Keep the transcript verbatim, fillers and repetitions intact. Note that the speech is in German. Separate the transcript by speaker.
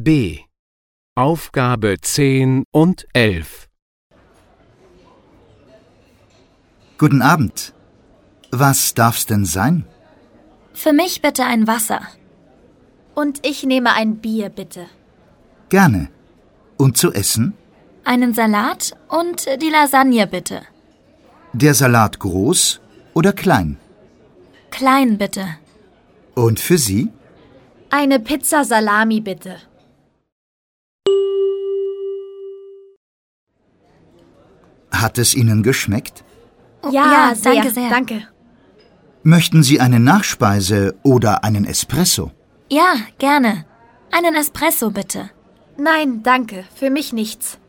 Speaker 1: B. Aufgabe zehn und elf.
Speaker 2: Guten Abend. Was darf's denn sein?
Speaker 3: Für mich bitte ein Wasser.
Speaker 4: Und ich nehme ein Bier, bitte.
Speaker 2: Gerne. Und zu essen?
Speaker 3: Einen Salat und die Lasagne bitte.
Speaker 2: Der Salat groß oder klein?
Speaker 3: Klein bitte.
Speaker 2: Und für Sie?
Speaker 4: Eine Pizza Salami, bitte.
Speaker 2: Hat es Ihnen geschmeckt?
Speaker 3: Oh,
Speaker 4: Ja,
Speaker 3: ja,
Speaker 4: sehr,
Speaker 3: danke sehr.
Speaker 4: Danke.
Speaker 2: Möchten Sie eine Nachspeise oder einen Espresso?
Speaker 3: Ja, gerne. Einen Espresso bitte.
Speaker 4: Nein, danke. Für mich nichts.